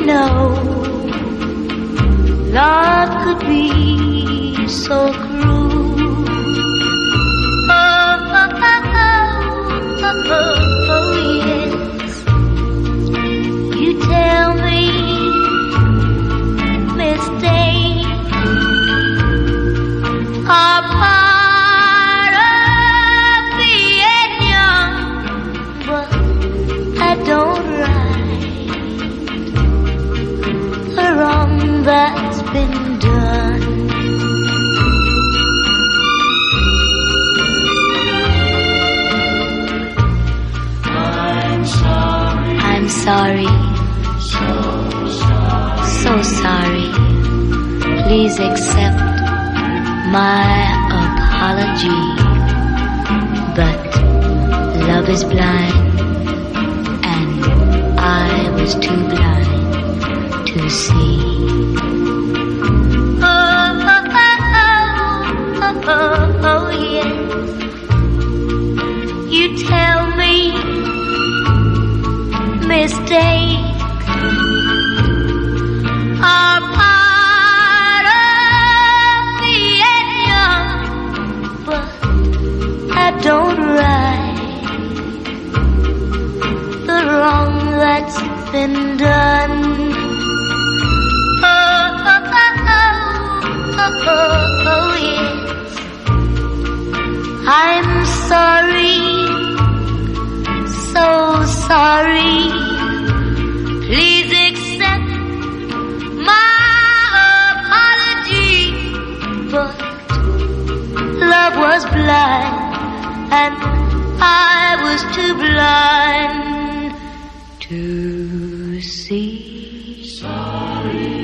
know love could be so cruel. Oh, yes. You tell me mistakes are part of being young, but I don't right the wrong that's been done. I'm sorry, so sorry. Please accept my apology. But love is blind, and I was too blind to see. Oh, yes. You tell me mistakes are part of being young, but I don't right the wrong that's been done. Oh, yes. I'm sorry, so sorry. Please accept my apology. But love was blind, and I was too blind to see. Sorry.